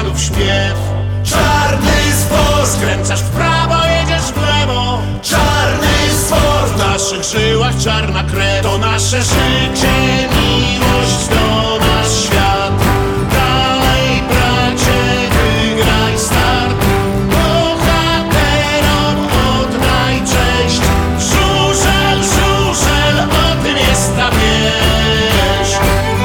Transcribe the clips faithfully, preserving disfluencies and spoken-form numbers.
dziadów śpiew. Czarny sport, skręcasz w prawo, jedziesz w lewo. Czarny sport, w naszych żyłach czarna krew. To nasze życie, miłość, to nasz świat. Dalej bracie, wygraj start. Bohaterom oddaj cześć. Żużel, żużel, o tym jest ta wieś.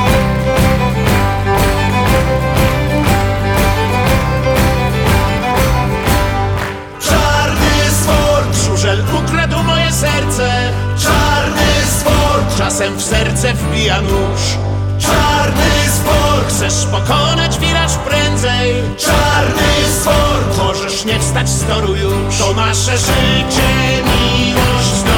Czarny sport, żużel ukradł moje serce. Czarny sport, czasem w serce wbija nóż. Czarny sport, chcesz pokonać wiraż prędzej. Czarny sport, możesz nie wstać z toru już. To nasze życie, miłość.